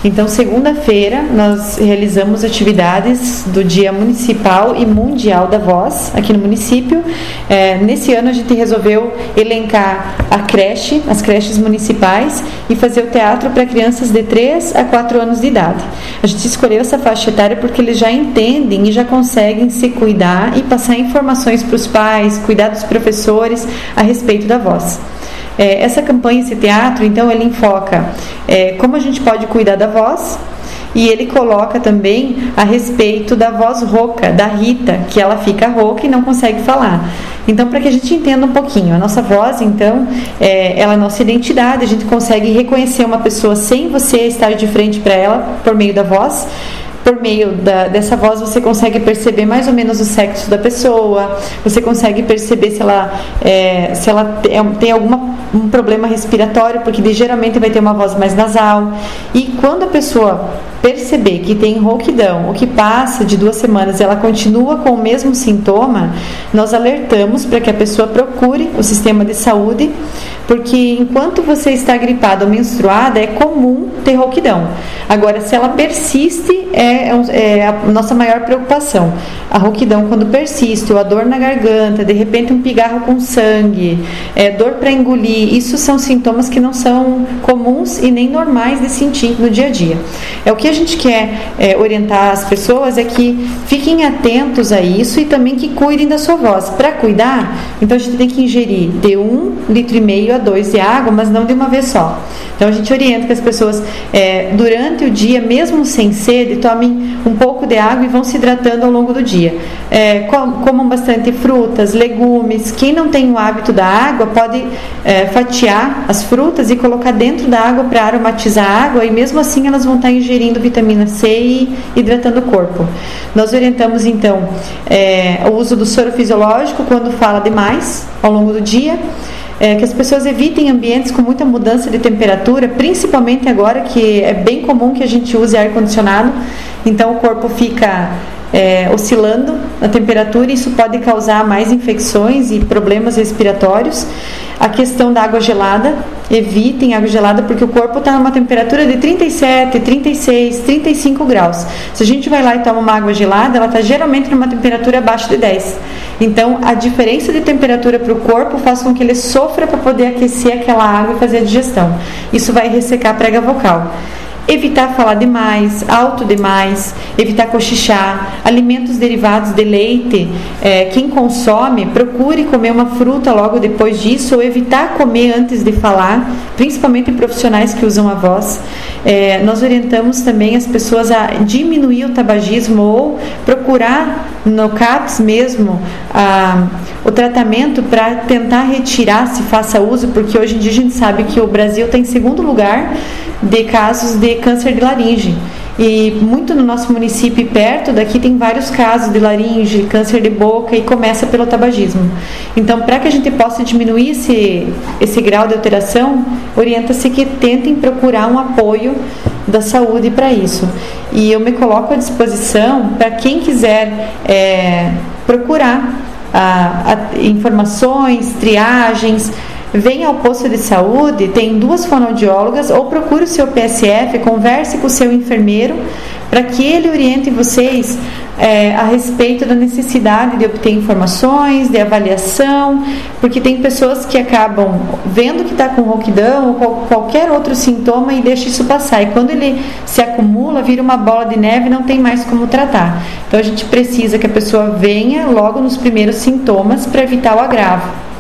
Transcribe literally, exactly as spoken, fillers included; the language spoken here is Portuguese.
Então, segunda-feira, nós realizamos atividades do Dia Municipal e Mundial da Voz aqui no município. É, nesse ano, a gente resolveu elencar a creche, as creches municipais, e fazer o teatro para crianças de três a quatro anos de idade. A gente escolheu essa faixa etária porque eles já entendem e já conseguem se cuidar e passar informações para os pais, cuidar dos professores a respeito da voz. É, essa campanha, esse teatro, então, ele enfoca é, como a gente pode cuidar da voz, e ele coloca também a respeito da voz rouca, da Rita, que ela fica rouca e não consegue falar. Então, para que a gente entenda um pouquinho, a nossa voz, então, é, ela é a nossa identidade, a gente consegue reconhecer uma pessoa sem você estar de frente para ela, por meio da voz. Por meio da, dessa voz você consegue perceber mais ou menos o sexo da pessoa, você consegue perceber se ela, é, se ela tem algum um problema respiratório, porque geralmente vai ter uma voz mais nasal. E quando a pessoa perceber que tem rouquidão, o que passa de duas semanas, ela continua com o mesmo sintoma, nós alertamos para que a pessoa procure o sistema de saúde, porque enquanto você está gripada ou menstruada, é comum ter rouquidão. Agora, se ela persiste, é, é a nossa maior preocupação. A rouquidão, quando persiste, ou a dor na garganta, de repente um pigarro com sangue, é, dor para engolir, isso são sintomas que não são comuns e nem normais de sentir no dia a dia. É o que a gente quer é, orientar as pessoas, é que fiquem atentos a isso e também que cuidem da sua voz. Para cuidar, então a gente tem que ingerir de um litro e meio a dois de água, mas não de uma vez só. Então a gente orienta que as pessoas é, durante o dia, mesmo sem sede, tomem um pouco de água e vão se hidratando ao longo do dia. É, comam bastante frutas, legumes. Quem não tem o hábito da água pode é, fatiar as frutas e colocar dentro da água para aromatizar a água, e mesmo assim elas vão estar ingerindo vitamina C e hidratando o corpo. Nós orientamos então é, o uso do soro fisiológico quando fala demais ao longo do dia. É, que as pessoas evitem ambientes com muita mudança de temperatura, principalmente agora que é bem comum que a gente use ar-condicionado, então o corpo fica é, oscilando na temperatura, e isso pode causar mais infecções e problemas respiratórios. A questão da água gelada, evitem água gelada, porque o corpo está numa temperatura de trinta e sete, trinta e seis, trinta e cinco graus. Se a gente vai lá e toma uma água gelada, ela está geralmente numa temperatura abaixo de dez. Então, a diferença de temperatura para o corpo faz com que ele sofra para poder aquecer aquela água e fazer a digestão. Isso vai ressecar a prega vocal. Evitar falar demais, alto demais, evitar cochichar, alimentos derivados de leite, é, quem consome, procure comer uma fruta logo depois disso, ou evitar comer antes de falar, principalmente profissionais que usam a voz. É, nós orientamos também as pessoas a diminuir o tabagismo, ou procurar no CAPS mesmo a, o tratamento para tentar retirar, se faça uso, porque hoje em dia a gente sabe que o Brasil está em segundo lugar de casos de câncer de laringe, e muito no nosso município e perto daqui tem vários casos de laringe, câncer de boca, e começa pelo tabagismo. Então, para que a gente possa diminuir esse, esse grau de alteração, orienta-se que tentem procurar um apoio da saúde para isso. E eu me coloco à disposição para quem quiser é, procurar a, a, informações, triagens. Venha ao posto de saúde, tem duas fonoaudiólogas, ou procure o seu P S F, converse com o seu enfermeiro, para que ele oriente vocês é, a respeito da necessidade de obter informações, de avaliação, porque tem pessoas que acabam vendo que está com rouquidão ou qual, qualquer outro sintoma e deixa isso passar, e quando ele se acumula, vira uma bola de neve e não tem mais como tratar. Então a gente precisa que a pessoa venha logo nos primeiros sintomas para evitar o agravo.